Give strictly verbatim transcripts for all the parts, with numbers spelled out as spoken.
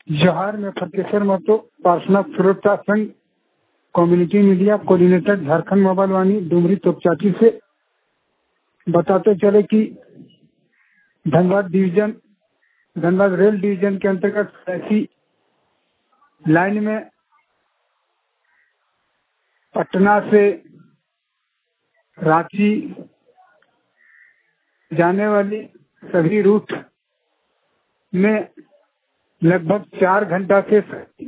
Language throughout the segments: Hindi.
जोहार में फतेश्वर महतो पार्श्वनाथ श्रोता संघ community media coordinator Jharkhand mobile Vani Dumri Topchanchi से बताते चले कि Dhanbad division Dhanbad rail division के अंतर्गत ऐसी लाइन में पटना से रांची जाने वाली सभी रूट में लगभग चार घंटा से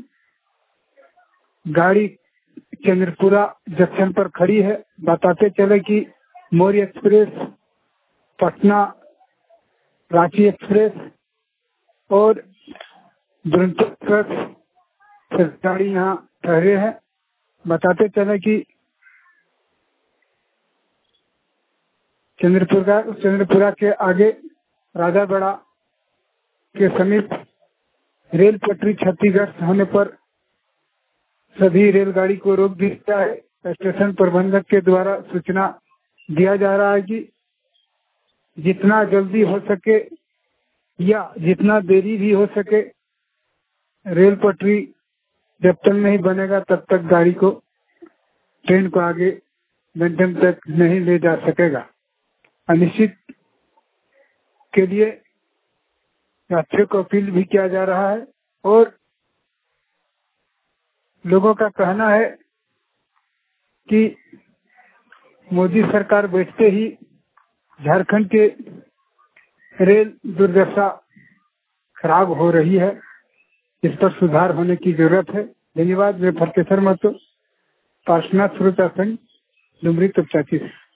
गाड़ी चंद्रपुरा जंक्शन पर खड़ी है। बताते चले कि मौर्य एक्सप्रेस, पटना रांची एक्सप्रेस और दुरंतो एक्सप्रेस गाड़ी यहाँ ठहरे हैं। बताते चले कि चंद्रपुरा चंद्रपुरा के आगे राजाबड़ा के समीप रेल पटरी क्षतिग्रस्त होने पर सभी रेलगाड़ी को रोक दिया है। स्टेशन प्रबंधक के द्वारा सूचना दिया जा रहा है कि जितना जल्दी हो सके या जितना देरी भी हो सके रेल पटरी जब तक नहीं बनेगा तब तक गाड़ी को ट्रेन को आगे गंतव्य तक नहीं ले जा सकेगा। अनिश्चित के लिए यात्रियों को अपील भी किया जा रहा है और लोगों का कहना है कि मोदी सरकार बैठते ही झारखंड के रेल दुर्दशा खराब हो रही है। इस पर सुधार होने की जरूरत है। धन्यवाद। मैं फतेश्वर महतो पार्श्वनाथ श्रोता संघ डुमरी तोपचाची से।